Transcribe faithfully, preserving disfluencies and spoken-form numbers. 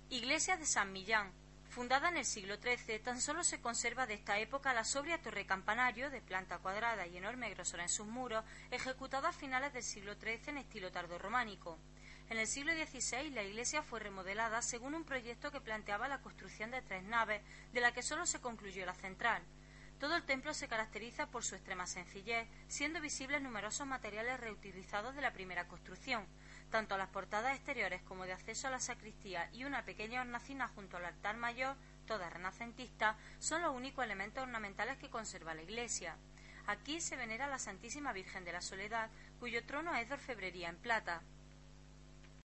Iglesia de San Millán. Fundada en el siglo trece, tan solo se conserva de esta época la sobria torre campanario, de planta cuadrada y enorme grosor en sus muros, ejecutada a finales del siglo trece en estilo tardorrománico. En el siglo dieciséis la iglesia fue remodelada según un proyecto que planteaba la construcción de tres naves, de la que solo se concluyó la central. Todo el templo se caracteriza por su extrema sencillez, siendo visibles numerosos materiales reutilizados de la primera construcción. Tanto las portadas exteriores como de acceso a la sacristía y una pequeña hornacina junto al altar mayor, toda renacentista, son los únicos elementos ornamentales que conserva la iglesia. Aquí se venera a la Santísima Virgen de la Soledad, cuyo trono es de orfebrería en plata.